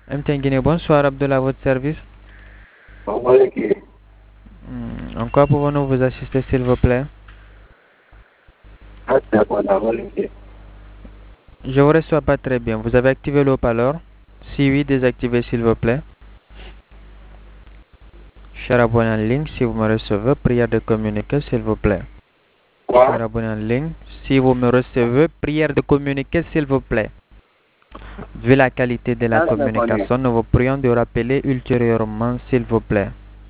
Mtengine, bonsoir Abdullah, à votre service. Voilà qui En quoi pouvons-nous vous assister, s'il vous plaît? hasta cuando volví. Je vous reçois pas très bien. Vous avez activé le haut-parleur? Si oui, désactivez, s'il vous plaît. Cher abonné en ligne, si vous me recevez, prière de communiquer, s'il vous plaît. Quoi? Cher abonné en ligne, si vous me recevez, prière de communiquer, s'il vous plaît. Vu la qualité de la Hasta cuando communication, nous vous prions de rappeler ultérieurement, s'il vous plaît.